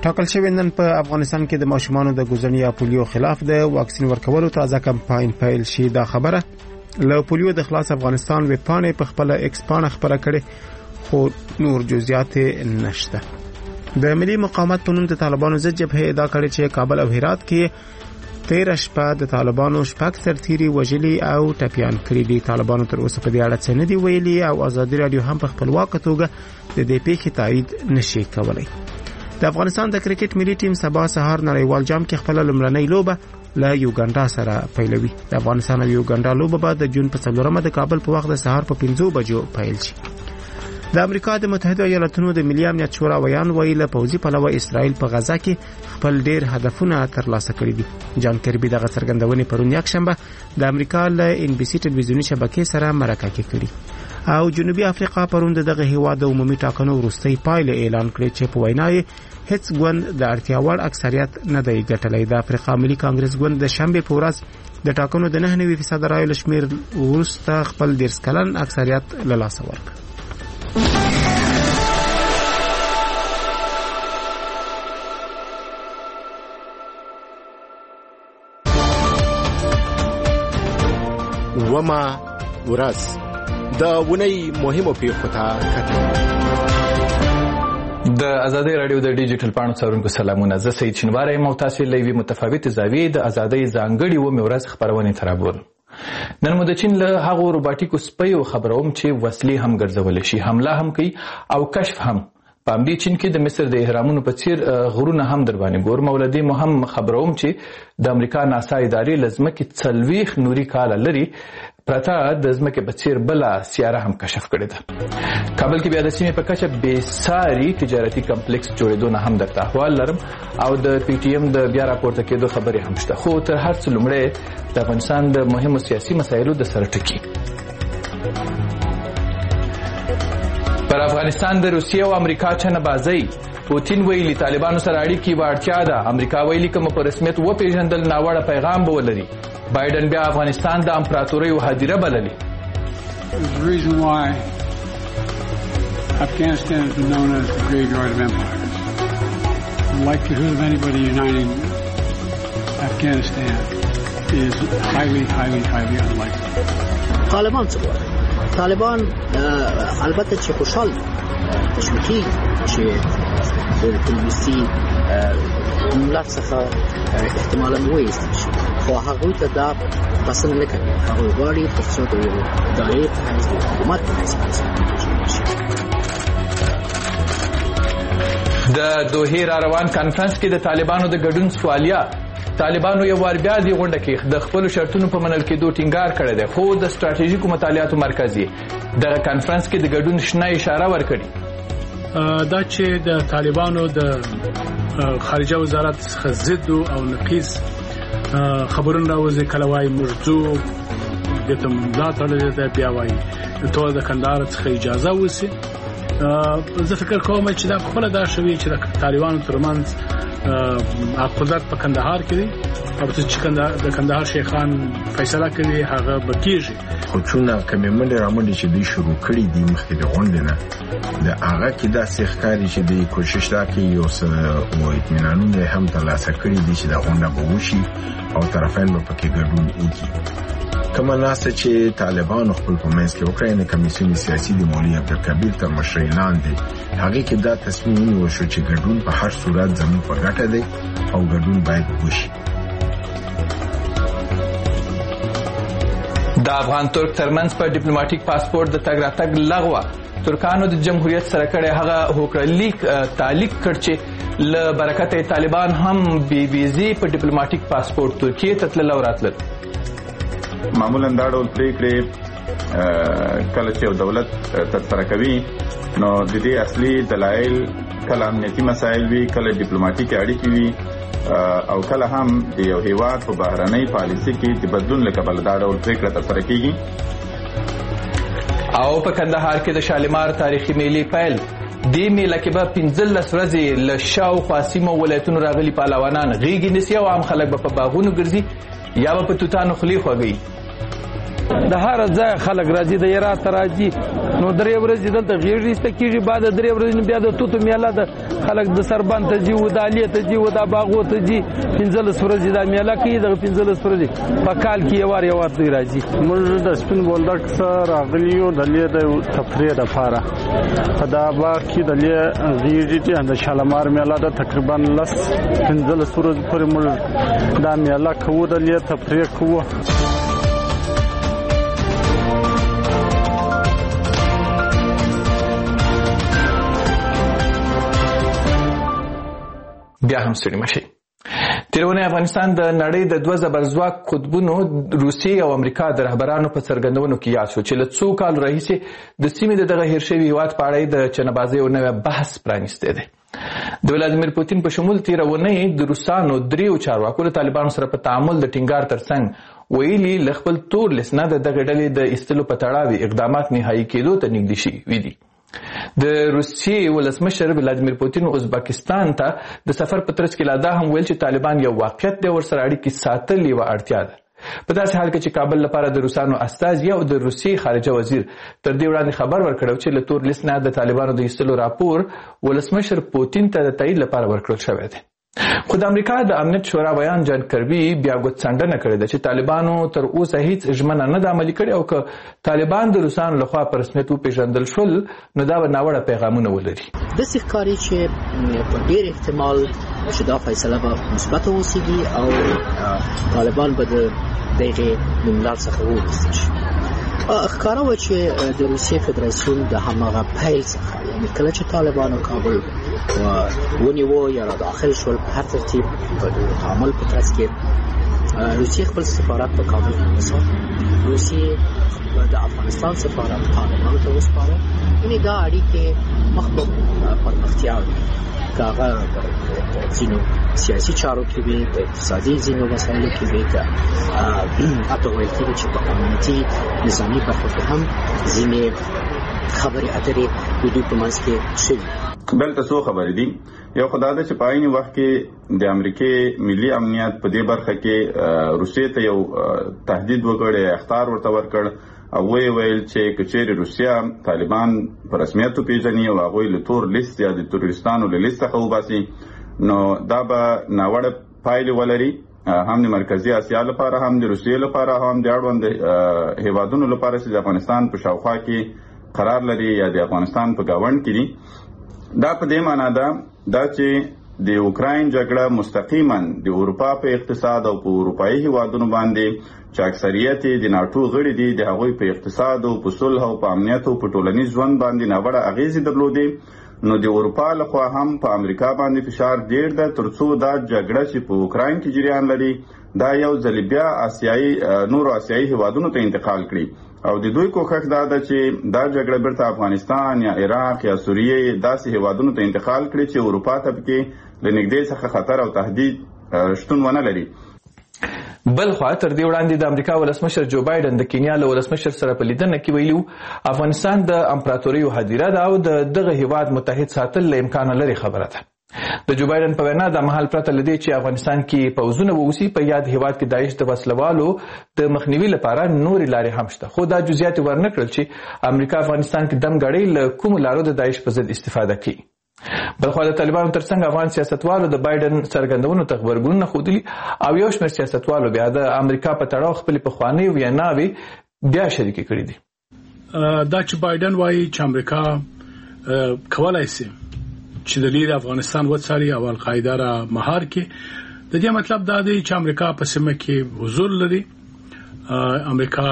ټاکل شوی نن په افغانستان کې د ماشومانو د ګوزڼي یا پولیو خلاف د واکسین ورکولو تازه کمپاین پیل شي. دا خبره له پولیو د خلاص افغانستان ویب پاڼې په خپل ایکس پاڼه خبره کړې، خو نور جزئیات نشته. د ملي مقاومت په نوم د طالبانو ضد جبهه ادعا کړې چې کابل او هرات کې 13 شپه د طالبانو شپږ سرتیري وژلي او ټپیان کړي دي. طالبانو تر اوسه په دې اړه څه نه دي ویلي او ازادي رادیو هم په خپلواکه توګه د دې پیښې تایید نشي کولای. د افغانستان د کرکټ ملي ټیم سبا سهار نړیوال جام کې خپل لومړنۍ لوبه له یوګانډا سره پیلوي. د افغانستان او یوګانډا لوبه به د جون په 4 د کابل په وخت د سهار په 5 بجو پیل شي. د امریکا د متحده ایالاتونو د ملي امنیت شورا ویان ویل پوځي پلوه اسرائیل په غزا کې خپل ډیر هدفونه ترلاسه کړي دي. جان کربي دغه څرګندونې پرون یکشنبه د امریکا له ان بي سي ټلویزیونی شبکې سره مرکه کې کړي. او جنوبي افریقا پرون دغه هیواد د عمومي ټاکنو وروستۍ پایله اعلان کړې چې په وینا یې هیڅ ګوند د اړتیا وړ اکثریت نه دی ګټلی. د افریقا ملي کانګرس ګوند د شنبه په ورځ د ټاکنو د 9% رایو لشمیر وروسته خپل 10 کلن اکثریت له لاسه ورکړ. وما ورځ د ونی مهمو پیښو ته کتل. د ازادي رادیو د ډیجیټل پاڼو څارونکو سلامونه. زه سید شینواری یم او تاسو له یوې متفاوتې زاویې د ازادۍ ځانګړې ومې ورځ خپرونې ته رابولم. نن مو د چین له هغو روباټیکو سپیو خبروم چې وسلې هم ګرځولی شي، حمله هم کوي او کشف هم. په همدې چین کې د مصر د اهرامونو په څیر غرونه هم در باندې ګورم او له دې مو هم خبروم چې د امریکا ناسا ادارې له ځمکې 40 نوري کاله لري پرته د ځمکې په څیر بله سیاره هم کشف کړې ده. کابل کې بیا د سیمې په کچه بېساري تجارتي کمپلیکس جوړېدو نه هم درته احوال لرم او د پی ټي ایم د بیا راپورته کېدو خبرې هم شته. خو تر هر څه لومړی د افغانستان د مهمو سیاسي مسایلو د سره ټکي. پر افغانستان د روسیې او امریکا چنه‌بازۍ. پوتین ویلي طالبانو سره اړیکې وړتیا ده. امریکا ویلي که په رسمیت وپېژندل ناوړه پیغام به ولري. بایدن بیا افغانستان د امپراتوریو هدیره بللي. The reason why Afghanistan has been known as the graveyard of empires. The likelihood of anybody uniting Afghanistan is highly unlikely. طالبان څه وایي؟ طالبان البته چې خوشحال تشویقي چې د تلویزیوني ملت څخه احتمالاً وایستل شي، خو هغوی ته دا پسند نه کوي. هغوی غواړي تر څو د یو دایره په حیث د حکومت په حیث وپېژندل شي. د دوحې را روان کانفرنس کې د طالبانو د ګډون سوالیه. طالبانو یو وار بیا دې غونډه کې د خپلو شرطونو په منل کېدو ټینګار کړی دی، خو د ستراتیژیکو مطالعاتو مرکز یې دغه کانفرنس کې د ګډون شنه اشاره ورکړي. دا چې د طالبانو د خارجه وزارت څخه ضد او نقیض خبرونه راوځي. کله وایي موږ ځو دته ملا تړلې ده، بیا وایي ټول د کندهار څخه اجازه وسی. زه فکر کوم چې دا خپل دا شوی چې د طالبانو ترمنځ قدرت په کندهار کې دی او چې د کندهار شیخان فیصله کوي هغه بکیږي. خو چونه کومې منډه رامنډه چې دوی شروع کړي دي مخکې د غونډې نه د هغه کې داسې ښکاري چې دوی کوشش دا کوي یو څه اطمینانونه هم ترلاسه کړي دي چې دا غونډه به وشي او طرفین به پکې ګډون وکړي. کومه ناسه چې طالبانو خپل په منځ کې وکړه نه کمیسیون سیاسي د مولوي عبدالکبیر تر مشرۍ لاندې هغه کې دا تصمیم ونیول شو چې ګډون په هر صورت زموږ په ګټه دی او ګډون باید وشي. د افغان ترک ترمنځ په ډیپلوماټیک پاسپورت د تګ راتګ لغوه. ترکانو د جمهوریت سره کړی هغه هوکړلیک تعلیق کړ چې له برکته طالبان هم بی ویزې په ډیپلوماټیک پاسپورت ترکیې ته تلل او راتلل. معمولا دا ډول پریکړې کله چې یو دولت ترسره کوي نو د دې اصلي دلایل کله امنیتي مسایل وي، کله ډیپلوماټیکي اړیکې وي او کله هم د یو هیواد په بهرنۍ پالیسي کې د بدلون له کبله دا ډول پریکړه ترسره کیږي. او په کندهار کې د شالیمار تاریخي میلې پیل. دې میله کې به 15 ورځې له شاوخوا سیمو ولایتونو راغلي پهلوانان غیږې نیسي او عام خلک به په باغونو ګرځي یا به په توتانو خولې خوږوي. د هر ځای خلک راځي د هرات راځي نو درې ورځې دلته غیږ ایسته کېږي بعد درې ورځې بیا د توتو میله د خلک د سربند ته ځي و د علي ته ځي و د باغو ته ځي 15 ورځې دا میله کوي دغه 15 ورځې په کال کې یو وار دوی راځي. موږ د سپین بولدک سره راغلي یو د لې د تفریح لپاره په دا باغ کې د لې غیږ د شالمار میله د تقریبا 15 ورځې پورې موږ دا میله کوو د لې تفریح کوو. بیا هم ستړي مشي. تیرونه افغانستان د نړۍ د دوه زبرځواک قطبونو روسیې او امریکا د رهبرانو په څرګندونو کې یاد شو چې له څو کال راهیسې د سیمې دغه هیر شوي هیواد په اړه د چنه‌بازۍ یو نوی بحث پرانیستی دی. د ولادیمیر پوتین په شمول تیرونه د روسانو دریو چارواکو له طالبانو سره په تعامل د ټینګار ترڅنګ ویلي له خپل تور لیست نه د دغه ډلې د ایستلو په تړاو اقدامات نهایي کېدو ته نږدې شوي دي. د روسیې ولسمشر ولادیمیر پوتین ازبکستان ته د سفر په ترڅ کې لا دا هم ویل چې طالبان یو واقعیت دی ورسره اړیکې ساتل یوه اړتیا ده. په داسې حال کې چې کابل لپاره د روسانو استازي او د روسیې خارجه وزیر تر دې وړاندې خبر ورکړی چې له تور لیست نه د طالبانو د ایستلو راپور ولسمشر پوتین ته د تایید لپاره ورکړل شوی دی. خو د امریکا د امنیت شورا ویان جان کربي بیا ګوتڅنډنه کړې ده چې طالبانو تر اوسه هیڅ ژمنه نه ده عملي کړې او که طالبان د روسانو لخوا په رسمیت وپېژندل شول نو دا به ناوړه پیغامونه ولري. داسې ښکاري چې په ډېر احتمال چې دا فیصله به مثبته اوسېږي او طالبان به د دغې نوملړ څخه وویستل شي. ښکاره وه چې د روسیې فدراسیون د هماغه پیل څخه یعنې کله چې طالبانو کابل ونیوه یا را داخل شول په هر ترتیب په تعامل په ترڅ کې روسیې خپل سفارت په کابل کې وسپاره. روسیې د افغانستان سفارت طالبانو ته وسپاره. یعنې دا اړیکې مخ په پرمختیا وي که هغه ځینو سیاسي چارو کې وي په اقتصادي ځینو مسایلو کې وي که حتی ویل کېږي چې په امنیتي نظامي برخو کې هم ځینې خبرې اترې د دوی په منځ کې شوي. دلته څو خبرې دي. یو خو دا ده چې په عین وخت کې د امریکې ملي امنیت په دې برخه کې روسیې ته یو تهدید وکړ، اخطار ورته ورکړ او ویل چې که چیرې روسیه طالبان په رسمیت وپېژني او هغوی له تور لیست یا د تروریستانو له لیست څخه وباسي نو دا به ناوړه پایلې ولري هم د مرکزي اسیا لپاره هم د روسیې لپاره هم د اړوند هیوادونو لپاره چې د افغانستان په شاوخوا کې قرار لري یا د افغانستان په ګاونډ کې دي. دا په دې معنا ده چې د اوکراین جګړه مستقیما د اروپا په اقتصاد او په اروپایي هیوادونو باندې چې اکثریت د ناټو غړي دي د هغوی په اقتصاد او په صلح او په امنیت او په ټولنیز ژوند باندې ناوړه اغیزې درلودې. نو د اروپا لخوا هم په امریکا باندې فشار ډیر ده ترڅو دا جګړه چې په اوکراین کې جریان لري دا یو ځل بیا نورو آسیایي هیوادونو ته انتقال کړي او د دوی کوښښ دا ده چې دا جګړه بیرته افغانستان یا عراق یا سوریه داسې هیوادونو ته انتقال کړي چې اروپا ته پکې له نږدې څخه خطر او تهدید شتون ونه لري. بل خوا تر دې وړاندې د امریکا ولسمشر جو بایدن د کینیا له ولسمشر سره په لیدنه کې ویلي افغانستان د امپراتوریو هدیره ده او دغه هیواد متحد ساتل له امکانه لري خبره ده. د جو بایدن په وینا د مهال پرته لدی چې افغانستان کې پوځونه ووسی په یاد هیواد کې داعش د وسلوالو د مخنیوي لپاره نورې لارې هم شته. خو دا جزئیات ورنکړل چې امریکا افغانستان کې دم غړي له کوم لارو د داعش په ضد استفاده کوي. بلخو د طالبانو ترڅنګ افغان سیاستوالو د بایدن څرګندونو ته خبرګونونه ښودلي او یو شمېر سیاستوالو بیا د امریکا په تړاو خپلې پخوانۍ ویناوې بیا شریکې کړي دي. دا چې بایدن وایي چې امریکا کولای شي چې د لید افغانستان وڅاري او القاعده را مهار کړي د دې مطلب دا دی چې امریکا په سیمه کې حضور لري. امریکا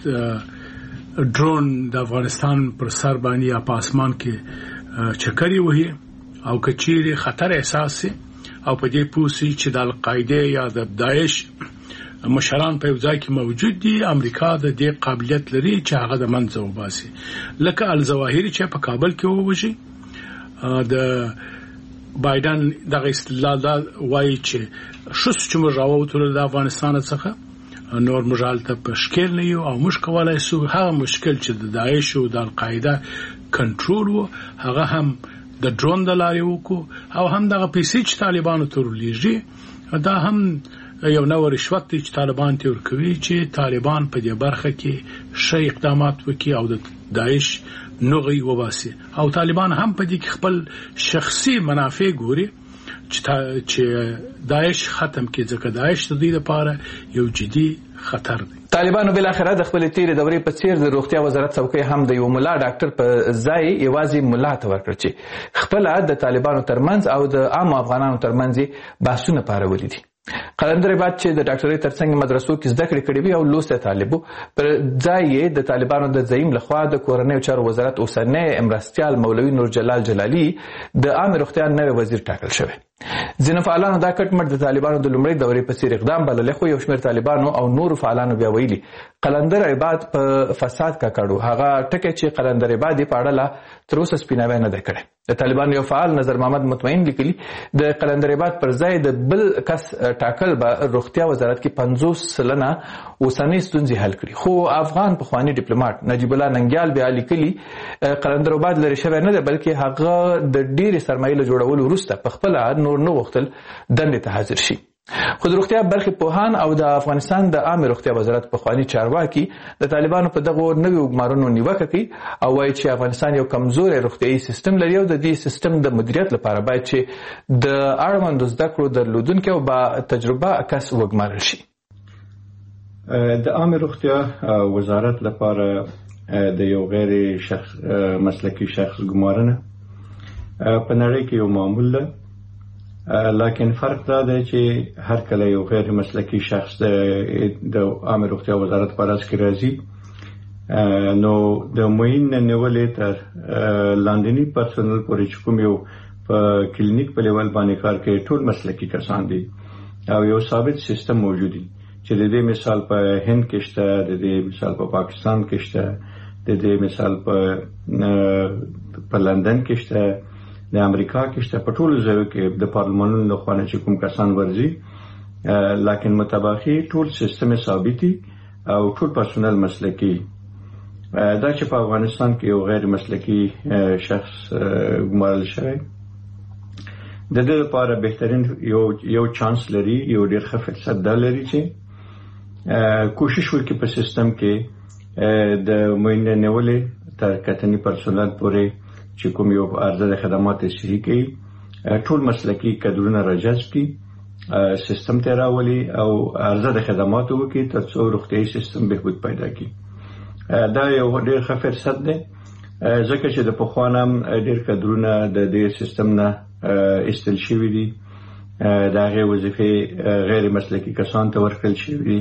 ډرون د افغانستان پر سر باندې یا په اسمان کې چکرې وهي او کچېرې خطر احساس شي او په دې پوسي چې د القاعده یا د داعش مشران په ځای کې موجود دي امریکا د دې قابلیت لري چې هغه د منځه وباسي لکه الظواهری چې په کابل کې ووجي. د بایدن دغه استدلال دا وایي چې شوس چې موږ راووتل د افغانستان څخه نور مجال ته پشکل نه یو او موږ کولای شو هغه مشکل چې د داعش او د القاعده کنټرول وو هغه هم د ډرون د لارې وکړو او هم دغه پیسې چې طالبانو تر لیږي دا هم یو نوع رشوت دی چې طالبان ته ورکوي چې طالبان په دې برخه کې ښه اقدامات وکړي او د داعش نغې وباسي او طالبان هم په دې کې خپل شخصي منافع ګوري چې داعش ختم کړي ځکه داعش د دې لپاره یو جدي خطر دی. طالبانو بل اخره د خپل تیرې دورې په څیر د روغتیا وزارت څوکۍ هم د یو مولا ډاکټر په ځای یوازې مولا ته ورکړ چې خپل د طالبانو ترمنځ او د عام افغانانو ترمنځ بحثونه پارولي دي. قلندر عباد چې د ډاکټرۍ ترڅنګ مدرسو کې زده کړې کړې وي او لوسته طالبو پر ځای یې د طالبانو د زعیم لخوا د کورنیو چارو وزارت اوسنی مرستیال مولوي نور جلال جلالي د عامه روغتیا نوی وزیر ټاکل شوی. ځینې فعالانو دا کټ مټ د طالبانو د لومړۍ دورې په څیر اقدام بللی خو یو شمېر طالبانو او نورو فعالانو بیا ویلي قلندر عباد په فساد ککړو هغه ټکی چې قلندر عباد یې په اړه لا تر اوسه سپیناوی نه دی کړی. د طالبانو یو فعال نظر محمد مطمئن لیکلي د قلندر عباد پر ځای د بل کس ټاکل به روغتیا وزارت کې 50% اوسنۍ ستونزې حل کړي. خو افغان پخوانی ډیپلوماټ نجیب الله ننګیال بیا لیکلي قلندر عباد لرې شوی نه دی بلکې هغه د ډېرې سرمایې له جوړولو وروسته په خپله نور نه غوښتل دندې ته حاضر شي. خو د روغتیا برخې پوهان او د افغانستان د عامه روغتیا وزارت پخوانی چارواکي د طالبانو په دغو نویو ګمارنو نیوکه کوي او وایي چې افغانستان یو کمزوری روغتیایي سیستم لري او د دې سیستم د مدیریت لپاره باید چې د اړوندو زده کړو درلودونکي او با تجربه کس وګمارل شي. د عامه روغتیا وزارت لپاره د یو غیر مسلکي شخص ګمارنه په نړۍ کې یو معمول ده، لکن فرق دا دی چې هر کله یو غیر مسلکي شخص د عامه روغتیا وزارت په راس کې راځي نو د معین نیولې تر لاندني پرسونل پورې چې کوم یو په کلینیک په لیول باندې کار کوي ټول مسلکي کسان دي او یو ثابت سیستم موجود دی چې د دې مثال په هند کې شته، د دې مثال په پاکستان کې شته، د دې مثال په لندن کې شته، د امریکا کې شته، په ټولو ځایو کې د پارلمانونو لخوا نه چې کوم کسان ورځي لکن متباخي ټول سیستم ثابتي او ټول پرسونل مسلکي. دا چې په افغانستان کې یو غیر مسلکي شخص ګمارل شوی د دې لپاره بهترین یو چانس لري، یو ډېر ښه فرصت دا لري چې کوشش وکړي په سیستم کې د معینه نیولې تر کتنی پرسونل پورې چې کوم یو عرضه د خدمات صحیح کوي ټول مسلکي کادرونه راجذب کړي سیستم ته راولي او عرضه د خدماتو وکړي ترڅو روغتیايي سیستم بهبود پیدا کړي. دا یو ډېر ښه فرصت دی ځکه چې د پخوانه ډېر کادرونه د دې سیستم نه ایستل شوي دي، د هغې وظیفې غیر مسلکي کسان ته ورکړل شوي دي.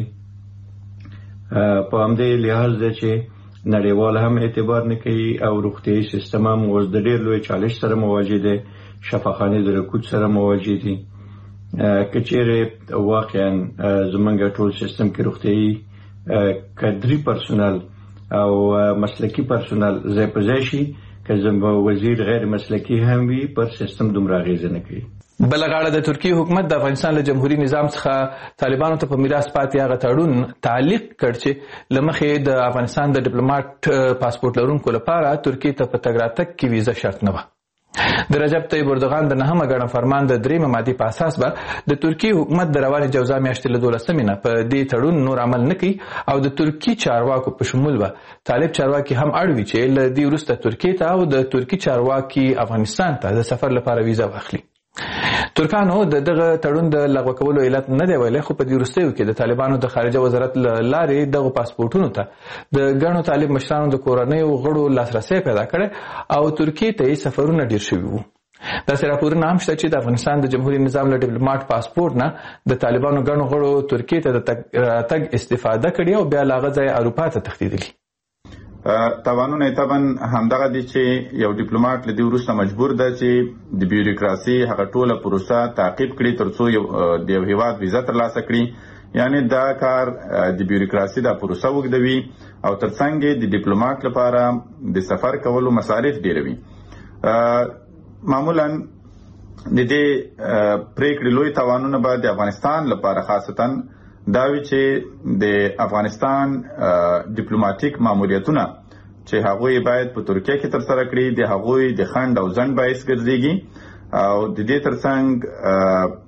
په همدې لحاظ دی چې نړیوال هم اعتبار نه کوي او روغتیايي سیستم هم اوس د ډېر لوی چالش سره مواجه دی، شفاخانې د رکود سره مواجه دي. که چیرې واقعا زمونږ ټول سیستم کې روغتیايي کادري پرسونل او مسلکي پرسونل ځای په ځای شي که زموږ وزیر غیر مسلکي هم وي پر سیستم دومره اغېزه نه کوي. بل غاړه د ترکیې حکومت د افغانستان له جمهوریت نظام څخه طالبانو ته په میراث پاتې هغه تړون تعلیق کړ چې له مخې د افغانستان د ډیپلوماټ پاسپورت لرونکو لپاره ترکیې ته په تګ راتګ کې ویزه شرط نه وه. د رجب طیب اردوغان د 9مه ګڼه فرمان د 3مه مادې په اساس به د ترکیې حکومت د روانې جوزا میاشتې له 12مې نه په دې تړون نور عمل نه کوي او د ترکیې چارواکو په شمول به طالب چارواکي هم اړ وي چې له دې وروسته ترکیې ته او د ترکیې چارواکي افغانستان ته د سفر لپاره ویزه واخلي. ترکانو د دغه تړون د لغوه کولو علت نه دی ویلی، خو په دې وروستیو کې د طالبانو د خارجه وزارت له لارې دغو پاسپورټونو ته د ګڼو طالب مشرانو د کورنیو غړو لاسرسی پیدا کړی او ترکیې ته یې سفرونه ډېر شوي وو. داسې راپورونه هم شته چې د افغانستان د جمهوریت نظام له ډیپلوماټ پاسپورټ نه د طالبانو ګڼو غړو ترکیې ته د راتګ استفاده کړې او بیا له هغه ځایه اروپا ته تښتېدلي. تاوانونه طبعا همدغه دي چې یو ډیپلوماټ له دې وروسته مجبور ده چې د بیوروکراسي هغه ټوله پروسه تعقیب کړي ترڅو د یو هیواد ویزه ترلاسه کړي. یعنی دا کار د بیوروکراسي دا پروسه اوږدوي او ترڅنګ د ډیپلوماټ لپاره د سفر کولو مصارف ډیروي. معمولا د دې پریکړې لوی تاوانونه به د افغانستان لپاره خاصتا دا وی چې د افغانستان ډیپلوماټیک ماموریتونه چې هغوی باید په ترکیه کې ترسره کړي د هغوی د خنډ او ځنډ باعث ګرځېږي او د دې ترڅنګ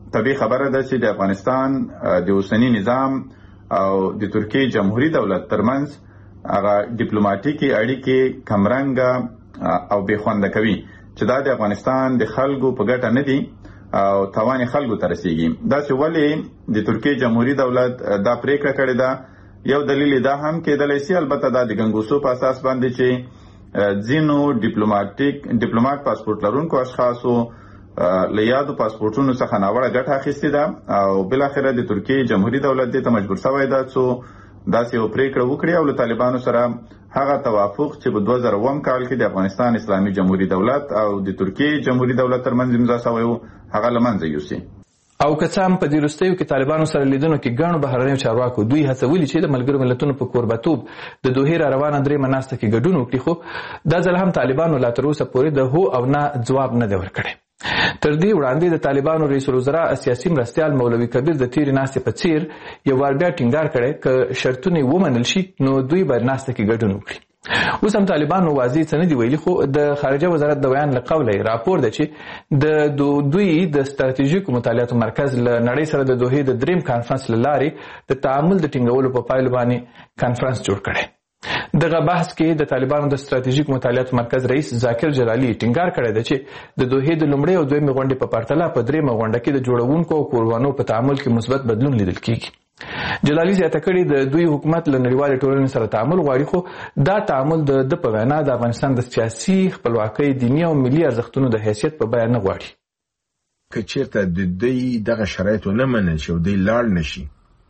طبيعي خبره ده چې د افغانستان د اوسنی نظام او د ترکیه جمهوریت دولت ترمنځ هغه ډیپلوماټیکي اړیکې کمرنګ او بېخونده کوي چې دا د افغانستان د خلکو په ګټه نه دي او توان خلکو ته رسیږي. دا چې ولې د ترکیه جمهوریت دولت دا پریکړه کړې ده یو دلیل دا هم کېدلی شي، البته دا د ګنګوسو په اساس باندې چې ځینو ډیپلوماټ پاسپورت لرونکو اشخاصو له یادو پاسپورتونو څخه ناوړه ګټه اخیستې ده او بالاخره د ترکیه جمهوریت دولت دې ته مجبور شوی ده څو داسې یو پریکړه وکړي او له طالبانو سره هغه توافق چې په 2009 کال کې د افغانستان اسلامي جمهوریت دولت او د ترکیه جمهوریت دولت ترمنځ امضا شوی و هغه له منځه یوسي. او که څه هم په دې وروستیو کې طالبانو سره لیدنو کې ګڼو بهرنیو چارواکو دوی هڅولي چې د ملګرو ملتونو په کوربهتوب د دوحې را روانه درېیمه ناسته کې ګډون وکړي، خو دا ځل هم طالبانو لا تر اوسه پورې د هو او نه ځواب نه دی ورکړی. تر دې وړاندې د طالبانو رئیس الوزرا سیاسي مرستیال مولوي کبیر د تیرې ناستې په څیر یو وار بیا ټینګار کړی که شرطونه ومنل شي نو دوی باید ناسته کې ګډون وکړي. اوس هم طالبانو واضح څه نه دي ویلي، خو د خارجه وزارت د بیان له قوله راپور ده چې د دوی د ستراتیژیکو مطالعاتو مرکز له نړۍ سره د دوحې د دریم کانفرنس له لارې د تعامل د ټینګولو په پایلو باندې کانفرنس جوړ کړی. دغه بحث کې د طالبانو د ستراتیژیک مطالعاتو مرکز رئیس ذاکر جلالی ټینګار کړی دی چې د دوحې د لومړۍ او دویمې غونډې په پرتله په دریمه غونډه کې د جوړونکو او کوربانو په تعامل کې مثبت بدلون لیدل کیږي. جلالی زیاته کړې د دوی حکومت له نړیوالې ټولنې سره تعامل غواړي، خو دا تعامل د په وینا د افغانستان د سیاسي خپلواکۍ، دیني او ملي ارزښتونو د حیثیت په بیان نه غواړي. که چیرته د دوی دغه شرایطو نه منل شي او دوی لاړ نشي،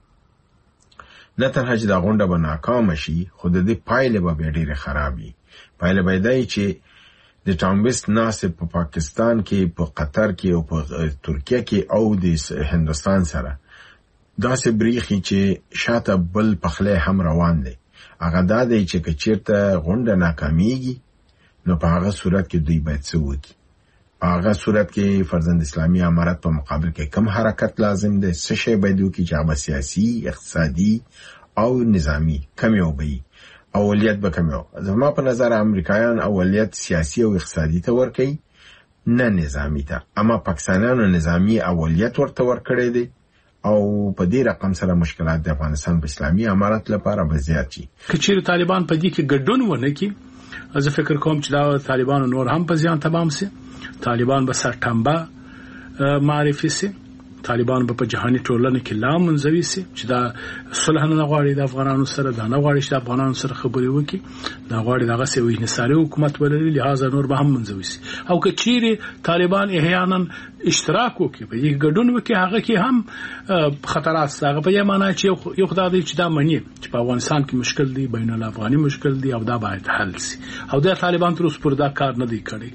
نه تنها چې دا غونډه به ناکامه شي خو د دې پایلې به بیا ډېرې خراب وي. پایله به دا وي چې د ټرامپیست ناستې په پاکستان کې، په قطر کې او په ترکیه کې او د هندوستان سره داسې بریخي چې شاته بل پخلی هم روان دی. هغه دا دی چې که چیرته غونډه ناکامیږي نو په هغه صورت کې دوی باید څه وکړي. په هغه صورت کې فرضاً اسلامي امارت په مقابل کې کم حرکت لازم دی، څه شی باید وکړي چې هغه سیاسي، اقتصادي او نظامی کم یو به اولیت به کم یو. زما په نظر امریکایان اولیت سیاسي او اقتصادي ته ورکوي، نه نظامی ته. اما پاکستانیانو نظامی اولیت ورته ورکړی دی او په دې رقم سره مشکلات د افغانستان په اسلامي امارت لپاره به زیات شي. که چیرې طالبان په دې کې ګډون ونه کړي، زه فکر کوم چې دا طالبانو نور هم په زیان تمام سي. طالبان به سرټمبه معرفي سي، طالبان به په جهاني ټولنه کې لا منزوي سي چې دا صلح نه غواړي د افغانانو سره، دا نه غواړي چې د افغانانو سره خبرې وکړي، دا غواړي دغه سوي انحصاري حکومت ولري، لہذا نور به هم منزوي سي. او که چیرې طالبان احیانا اشتراک وکړي، په دې ګډون وکړي، هغه کې هم خطرات شته. هغه په دې معنی چې یو خدای دی چې دا مني چې په افغانستان کې مشکل دی، بین الافغاني مشکل دی او دا باید حل سي. او د طالبان تر اوسه پورې دا کار نه دی کړی.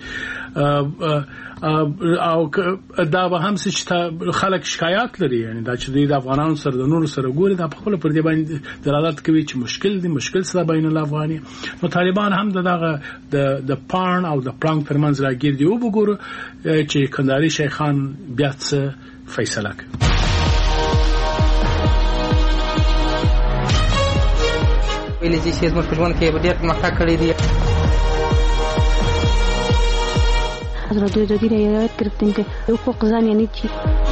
او دا به هم چې خلک شکایت لري، یعنی دا چې د افغانانو سره د نورو سره ګوري، دا په خپل پر دې باندې دلالت کوي چې مشکل دی، مشکل سره بین الافغاني. نو طالبان هم دغه د پان او د پړنګ ترمنځ راګیر دی. وګورو چې کندهاري شیخان بیا څه فیصله کوي. ویلې چې زموږ په ژوند کې ډېر پرمختګ کړی دی. حضرت جدید یاد گرفتیم که حقوق زن یعنی چی.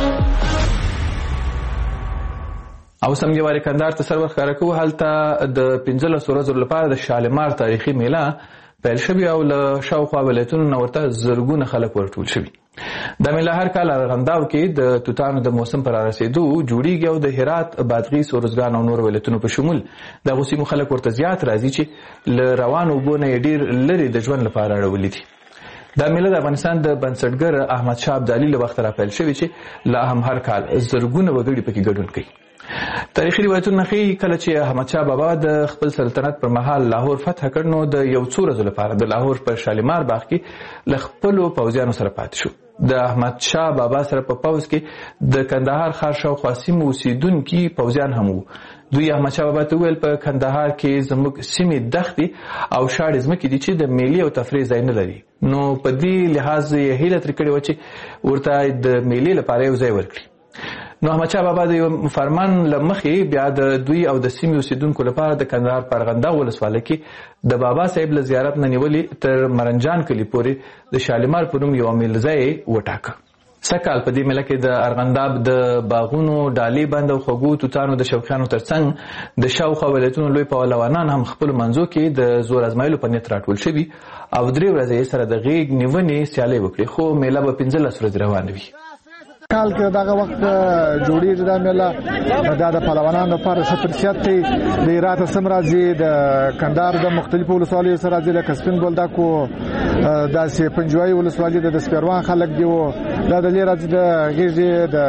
او سمګواري کندهار ته سر ورخاره کوو. هلته د 15 ورځو لپاره د شالمار تاریخي میله پیل شوی او له شاوخوا ولایتونو نه ورته زرګونه خلک ورټول شوي. دا میله هر کال ارغنداو کې د توتانو د موسم پر رسیدو جوړیږي او د هرات، بادغیس، ارزګان او نور ولایتونو په شمول د غوسیمو خلک ورته زیات راځي چې له روانو اوبو نه ډیر لري د ژوند لپاره اړولې دي. دا میله د افغانستان د بنسټګر احمد شاه ابدالي له وخت را پیل شوی چې لا هم هر کال زرګونه وګړي پکې ګډون کوي. تاریخي روایتونه ښیي کله چې احمد شاه بابا د خپل سلطنت پر مهال لاهور فتح کړ نو د یو څو ورځو لپاره د لاهور په شالمار باغ کې له خپلو پوځیانو سره پاتې شو. د احمد شاه بابا سره په پوځ کې د کندهار ښار شاوخوا سیمو اوسېدونکي پوځیان هم وو. دوی احمد شاه بابا ته وویل په کندهار کې زموږ سیمې دښتې او شاړې ځمکې دي چې د میلې او تفریح ځای نه لري. نو په دې لحاظ یې هیله ترې کړې وه چې ورته د میلې لپاره یو ځای ورکړي. نو احمد شاه بابا د یو فرمان له مخې بیا د دوی او د سیمې اوسېدونکو لپاره د کندهار په ارغنداو ولسوالۍ کې د بابا صاحب له زیارت نه نیولې تر مرنجان کلي پورې د شالمار په نوم یو میلځای وټاکه. سکهال په دې مېله کې د ارغنداب د باغونو ډالۍ بند او خوږو توتانو د شوقیانو ترڅنګ د شاوخوا ولایتونو لوی پهلوانان هم خپلو منځو کې د زور ازمایلو په نیت راټول شوي او 3 ورځې سره د غیږ نیونې سیالۍ وکړي، خو مېله به 15 ورځې روانه وي. کال کې دغه وخت جوړیږي دا مېله، دا د پهلوانانو لپاره ښه فرصت دی. د هرات سم راځي، د کندهار د مختلفو ولسوالیو سره راځي، لکه سپین بولدکو، داسې پنجوایي ولسوالي د سپیروان خلک دی، دا د لې راځي د غیږې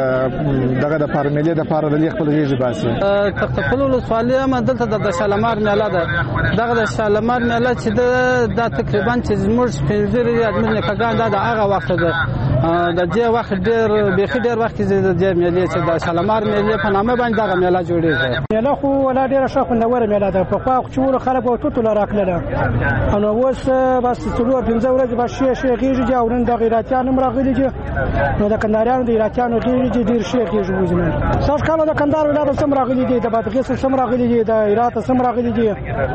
دغه د پاره مېلې د پاره د لې خپل غیږې باسي. تختخپل ولسوالي هم دلته د شالمار مېله ده. دغه د شالمار مېله چې دا تقریبا چې زموږ پنځه ادمن کګان دا د هغه وخت ده، د دې وخت ډېر وخت چې د دې مېلې چې د شالمار مېلې په نامه باندې دغه مېله جوړېږي. مېله خو ولا ډېره ښه خوندوره مېله ده. پخوا خو چې ولو خلک به توتو راکړله، نو اوس بس 4-5 ورځې به ښې غېږې دي، او نن د غیراتیان هم راغلي دي، نو د کندهاریانو د غیراتیانو غېږې دي، ډېر ښې غېږې وځي. سږ کال د کندهار ولایت هم راغلي دي، د بادغیس هم راغلي دي، د هرات هم راغلي دي،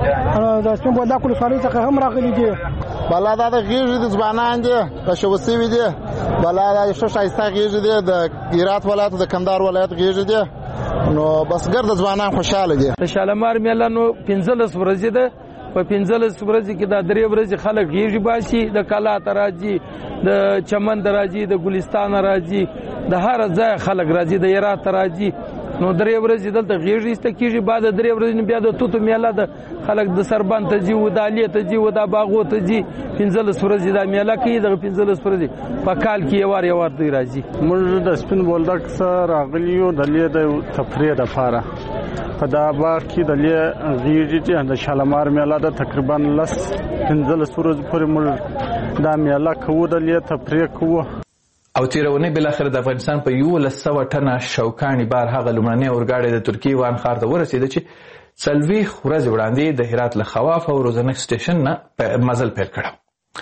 د سپین بولدک ولسوالۍ څخه هم راغلي دي. بلا دا د غېږې د ځوانان دي، کشول سوي دي، بلا دا ښه ښایسته غېږې دي، د هرات ولایت د کندهار ولایت غېږې دي، نو بس ګرد ځوانان خوشاله دي. د شالمار مېله نو 15 ورځې ده. په 15 ورځې کې دا 3 ورځې خلک غېږې باسي، د کلا ته راځي، د چمن ته راځي، د ګلستان راځي، د هر ځای خلک راځي، د هرات ته راځي. نو 3 ورځې دلته غېږې ایسته کېږي. بعد 3 ورځې بیا د توتو مېله ده، خلک د سربند ته ځي، د الې ته ځي، د باغو ته ځي. 15 ورځې دا مېله کوي. دغه 15 ورځې په کال کې یو وار دوی راځي. موږ د سپین بولدک سره راغلي یو د لې د تفریح لپاره. په دا باغ کې د لې غېږې دي، د شالمار مېله ده. تقریبا 15 ورځې پورې موږ دا مېله کوو، د لې تفریح کوو. او تیرونی بالاخره د افغانستان په 1100 ټنه شوکاني بار هغه لومړنی اورګاډی د ترکیې وان ښار ته ورسېده چې 40 ورځې وړاندې د هرات له خواف او روزنک سټیشن نه مزل پیل کړ.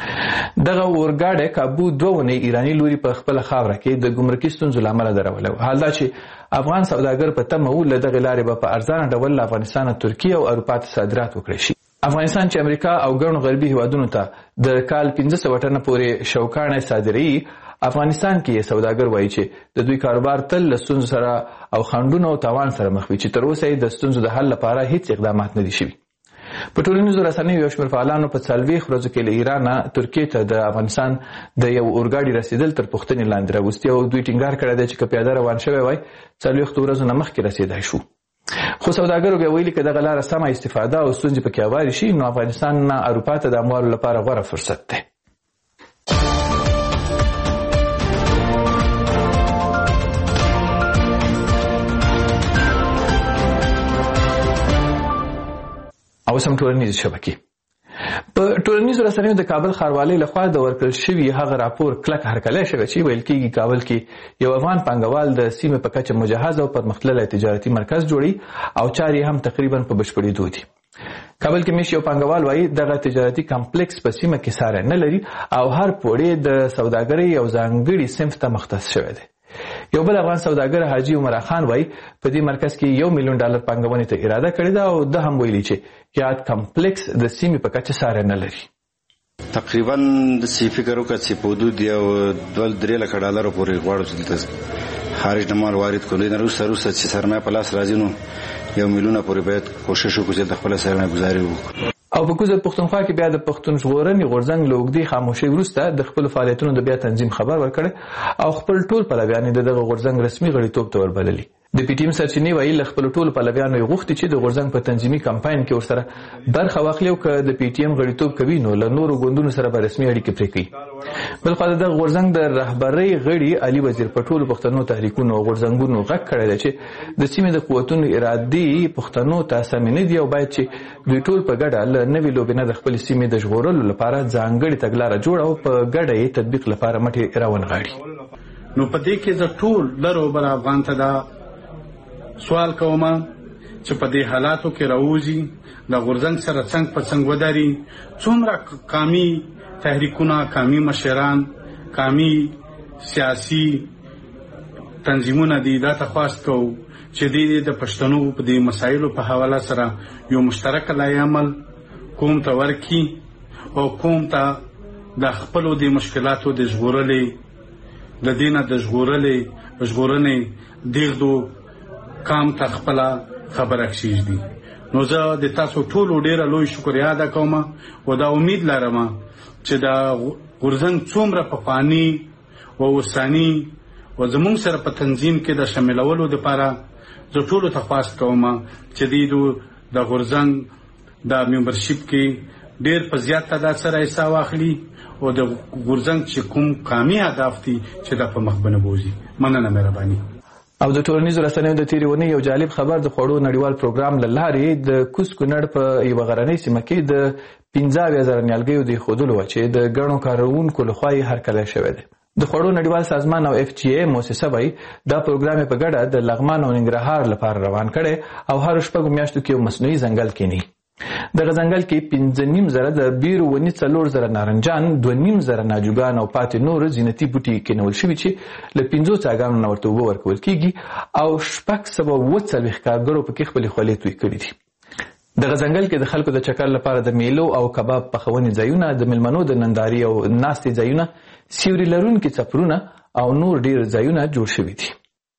دغه اورګاډی کابو 2 ونې ایرانی لوري په خپل خاوره کې د ګمرکي ستونزو لامل درولی و. حال دا چې افغان سوداګر په تمه و له دغه لارې به په ارزانه ډول له افغانستان، ترکیې او اروپا ته صادرات وکړي شي. افغانستان چې امریکا او ګڼو غربي هیوادونو ته د کال 1500 ټنه پورې شوکانه صادروي، افغانستان کې سوداګر وایي چې د دوی کاروبار تل له ستونزو سره او خنډونو او تاوان سره مخ وي چې تر اوسه د ستونزو د حل لپاره هیڅ اقدامات نه دي شوي. په ټولنیزو رسنیو یو شمېر فعالانو په 40 ورځو کې له ایران ترکیې ته د افغانستان د یو اورګاډي رسیدل تر پوښتنې لاندې راوستي او دوی ټینګار کړی دی چې که پیاده روان شوی وای 40 ورځو نه مخکې رسیدای شو. خو سوداګرو بیا ویلي که دغه لاره سمه استفاده او ستونزې پکې هوارې شي، نو افغانستان نه اروپا ته د اموالو لپاره غوره فرصت دی. او سم ټولنیز شبکې په ټولنیزو رسنیو د کابل ښاروالۍ لخوا د ورکړل شوي هغه راپور کلک هرکلی شوی چې ویل کېږي کابل کې یو افغان پانګوال د سیمې په کچه مجهز او پرمختللی تجارتي مرکز جوړي او چارې هم تقریبا په بشپړېدو دي. کابل کې مېشت یو پانګوال وایي دغه تجارتي کمپلیکس په سیمه کې ساری نه لري او هر پوړی د سوداګرۍ یو ځانګړي صنف ته مختص شوی دی. یو بل افغان سوداګر حاجي عمر خان وایي په دې مرکز کې $1 میلیون پانګونې ته اراده کړې ده او ده هم ویلي چې یاد کمپلیکس د سیمې په کچه ساری نه لري. تقریبا د سی فکر وکړ چې په حدود یو $2-3 لک پورې غواړو چې دلته خارج نه مال وارد کړو. نه روسه چې سرمایه په لاس راځي نو $1 میلیون پورې باید کوشش وکړو چې خپل سرمایه گذاري وکړو. او په کوزه پښتونخوا کې بیا د پښتون ژغورنې غورځنګ له اوږدې خاموشۍ وروسته د خپلو فعالیتونو د بیا تنظیم خبر ورکړی او خپل ټول پلویان یې د دغه غورځنګ رسمي غړیتوب ته وربللي. د پی ټي ایم سرچینې وایي له خپلو ټولو پلویانو یې غوښتي چې د غورځنګ په تنظیمي کمپاین کې ورسره برخه واخلي او که د پی ټي ایم غړیتوب کوي نو له نورو ګوندونو سره به رسمي اړیکې پرې کوي. بلخوا د دغه غورځنګ د رهبرۍ غړي علي وزیر په ټولو پښتنو تحریکونو او غورځنګونو غږ کړی دی چې د سیمې د قوتونو ارادې پښتنو ته سمې نه دي او باید چې دوی ټول په ګډه له نوې لوبې نه د خپلې سیمې د ژغورلو لپاره ځانګړې تګلاره جوړه او په ګډه یې تطبیق لپاره مټې راونغاړي. نو په دې کې زه ټول لرو بر افغان ته دا سوال کوم چې په دې حالاتو کې راوځي د غورځنګ سره څنګه په څنګه وداري، څومره قامي تحریکونه، قامي مشران، قامي سیاسي تنظیمونه دي دا تخواست کوو چې د پښتنو په دې مسایلو په حواله سره یو مشترک لایحه عمل قوم ته ورکړي او قوم ته د خپلو د مشکلاتو د ژغورلې د دینه د ژغورنې دیغدو کام ته خپل خبره کشیږ دي. نو زه د تاسو ټولو ډیره لوی شکریا ادا کوم او دا امید لرم چې دا غورځنګ څومره په فانی او وسانی او زموږ سره په تنظیم کې د شاملولو لپاره زه ټولو ته خواست کوم چې د غورځنګ د ممبرشپ کې ډیر په زیات تعداد سره حصہ واخلي او د غورځنګ چې کوم کامي اهداف دي چې د په مخ باندې بوزي. مننه مهرباني. او د ټولنیزو رسنیو د تیرې ونې یو جالب خبر د خوړو نړیوال پروګرام له لارې د کوز کونړ په یوه غرنۍ سیمه کې د 15,000 نیالګیو د ایښودلو وه چې د ګڼو کارونکو لخوا یې هرکلی شوی دی. د خوړو نړیوال سازمان او FGA موسسه وایي دا پروګرام په ګډه د لغمان او ننګرهار لپاره روان کړی او هر شپږو میاشتو کې یو مصنوعي ځنګل کینی. دغه ځنګل کې 5,500 د بیرو ونې، 4,000 نارنجان، 2,500 ناجوګان او پاتې نور زینتي بوټي کینول شوي چې له 5 څاګانو نه ورته اوبه ورکول کېږي او 640 کارګرو پکې خپلې خولې توی کړي دي. دغه ځنګل کې د خلکو د چکر لپاره د میلو او کباب پخونې ځایونه، د مېلمنو د نندارې او ناستې ځایونه، سیوري لرونکي څپرونه او نور ډېر ځایونه جوړ شوي دي.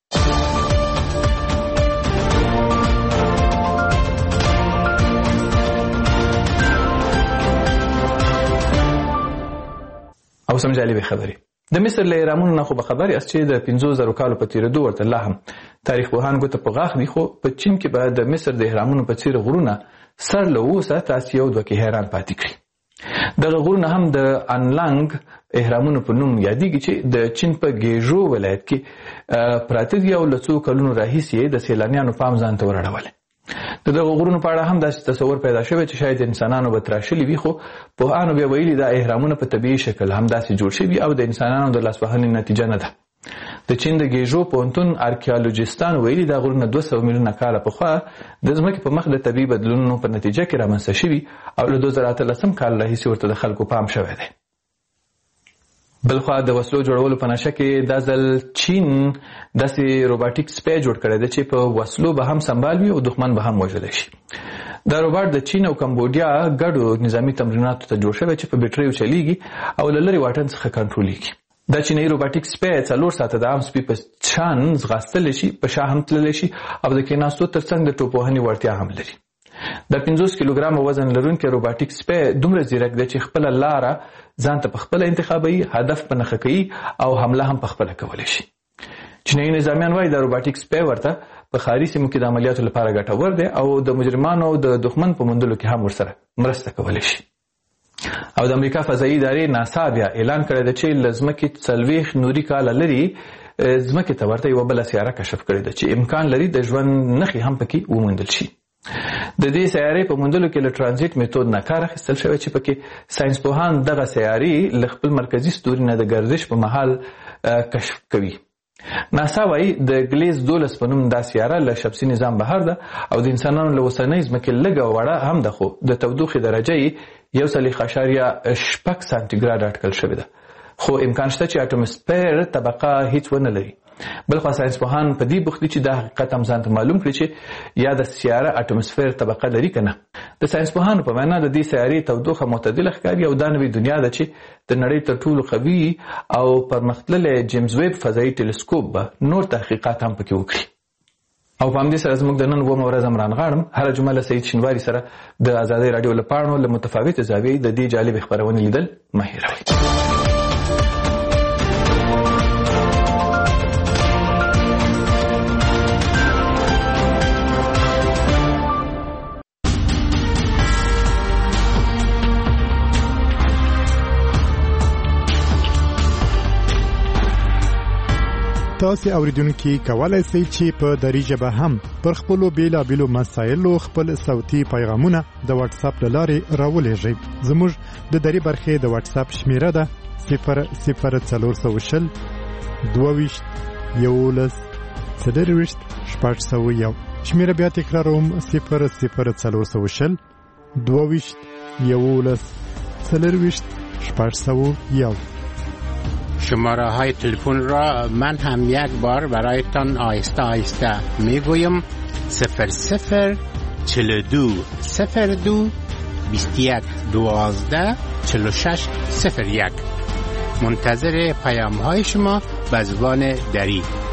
او سم جالبه خبرې د مصر له اهرامونو نه خو به خبرې اس چې د 50,000 کالو په تیرېدو ورته لا هم تاریخ پوهان ګوته په غاښ دي، خو په چین کې به د مصر د اهرامونو په څیر غرونه سر له اوسه تاسو یو دوه کې حیران پاتې کړي. دغه غرونه هم د انلانګ اهرامونو په نوم یادېږي چې د چین په ګیژو ولایت کې پراته دي او له څو کلونو راهیسې د سیلانیانو پام ځان ته ورړولی. د دغه غرونو په اړه هم داسې تصور پیدا شوی چې شاید انسانانو به تراشلي وي، خو پوهانو بیا ویلي دا اهرامونه په طبیعي شکل همداسې جوړ شوي او د انسانانو د لاسوهنې نتیجه نه ده. د چین د ګیژو پوهنتون ارکیالوجستانو ویلي دا غرونه 200 میلیونه کاله پخوا د ځمکې په مخ د طبیعي بدلونونو په نتیجه کې رامنځته شوي او له 2013 کال راهیسې ورته د خلکو پام شوی دی. بلخوا د وسلو جوړولو په نشه کې دا ځل چین داسې روباټیک سپی جوړ کړی دی چې په وسلو به هم سنبال وي او دښمن به هم وژلی شي. دا روباټ د چین او کمبودیا ګډو نظامي تمریناتو ته جوړ شوی چې په بیټریو چلیږي او له لرې واټن څخه کنټرولېږي. دا چینایي روباټیک سپی 4 ساعته د عام سپي په شان ځغاستلی شي، په شا هم تللی شي او د کېناستو ترڅنګ د ټوپوهنې وړتیا هم لري. د 50 کیلوګرامه وزن لرونکي روباټیک سپی دومره ځیرک دی چې خپله لاره ځان ته په خپله انتخابوي، هدف په نښه کوي او حمله هم په خپله کولی شي. چینایي نظامیان وایي دا روباټیک سپی ورته په ښاري سیمو کې د عملیاتو لپاره ګټور دی او د مجرمانو او د دښمن په موندلو کې هم ورسره مرسته کولی شي. او د امریکا فضایي ادارې ناسا بیا اعلان کړی دی چې له ځمکې 40 نوري کاله لرې ځمکې ته ورته یوه بله سیاره کشف کړې ده چې امکان لري د ژوند نښې هم پکې وموندل شي. د دې سیارې په موندلو کې له ترانزیت میتود نه کار اخیستل شوی چې پکې ساینسپوهان دغه سیارې له خپل مرکزي ستوري نه د ګردش په مهال کشف کوي. ناسا وایي د ګلیز 12 په نوم دا سیاره له شمسي نظام بهر ده او د انسانانو له اوسنۍ ځمکې لږه وړه هم ده، خو د تودوخې درجه یې 1.8 سانتیګراډ اټکل شوې ده، خو امکان شته چې اټوموسفیر طبقه هیڅ ونه لري. بلخوا ساینسپوهان په دې بوخت دي چې دا حقیقت هم ځان ته معلوم کړي چې یا د سیاره اټوموسفیر طبقه لري که نه. د ساینسپوهانو په وینا د دې سیارې تودوخه معتدله ښکاري او دا نوې دنیا ده چې د نړۍ تر ټولو قوي او پرمختللی جیمز ویب فضایي ټیلیسکوپ به نور تحقیقات هم پکې وکړي. او په همدې سره زموږ د نن 2 ورځ امران غاړم هره جمعه له سعید شینواري سره د ازادۍ راډیو له پاڼو له متفاوتې زاویې د دې جالبې خپرونې لیدل مه هېروئ. تاسو اوریدونکو کولای شئ چې په دری ژبه هم پر خپل بیلابیلو مسایلو خپل صوتي پیغامونه د واتس اپ لارې راولېږئ. زموږ د دری برخې د واتس اپ شمیره ده 00420 22 11 401. شمیره بیا تکراروم 00420 22 11 401. شماره های تلفن را من هم یک بار برایتان آهسته آهسته میگویم 00 42 02 21 12 46 01. منتظر پیام های شما به زبان دری.